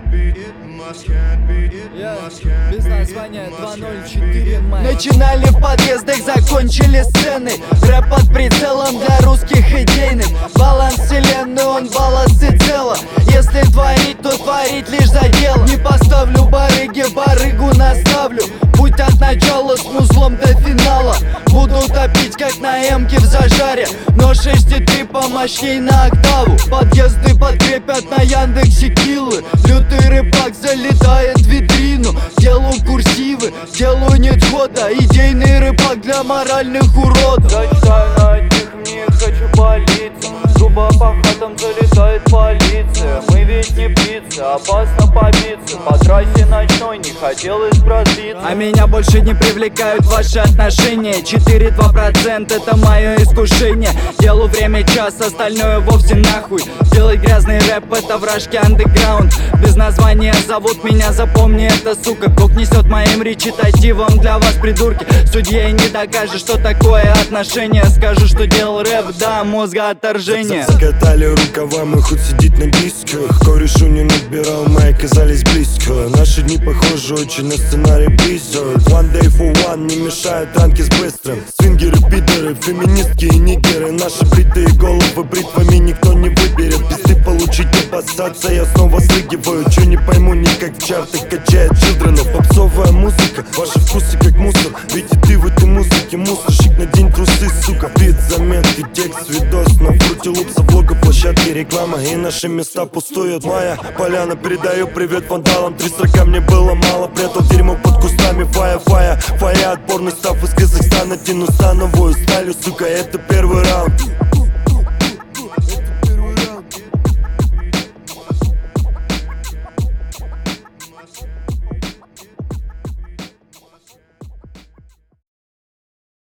Без названия 204 май. Начинали в подъездах, закончили сцены. Рэп под прицелом для русских идейных. Баланс вселенной, он волосы цело. Если творить, то творить лишь за дело. Не поставлю барыги, барыгу наставлю. Путь от начала с музлом до финала. Буду топить, как на эмке в зажаре. Но 6,3 помощней на октаву. Подъезды подкрепят на Яндексе киллы. Лютый рыбак залетает в витрину. Делаю курсивы, делаю нет хода. Идейный рыбак для моральных уродов. Зачитаю на одних, мне хочу палиться. Грубо по хатам залетает полиция. Мы ведь не птицы, опасно побиться. По трассе ночной не хотелось разбиться. А меня больше не привлекают ваши отношения. 4-2% это мое искушение. Делу время час, остальное вовсе нахуй. Делать грязный рэп это вражки андеграунд. Без названия зовут меня, запомни это, сука. Бог несет моим речитативом для вас, придурки. Судье не докажет, что такое отношение. Скажу, что делал рэп, да, мозга отторжение. Закатали рукава, мы хоть сидеть на дисках. Корешу не набирал, мы оказались близко. Наши дни похожи очень на сценарий Blizzard. One day for one, не мешают ранки с быстрым. Свингеры, пидоры, феминистки и нигеры. Наши бритые головы бритвами никто не выберет. Пизды получить, обоссаться, я снова срыгиваю. Чё не пойму, никак в чартах качает чилдренов. Попсовая музыка, ваши вкусы как мусор. Ведь и ты в этой музыке мусорщик, надень трусы, сука. Бит, заметки, текст, видос на фруте лупса, влога, площадки, реклама. И наши места пустуют. Моя поляна, передаю привет вандалам. 3 строка мне было мало, прятал дерьмо под кустами. Фая, отборный став из Казахстана. Тяну становую сталью, сука, это первый раунд.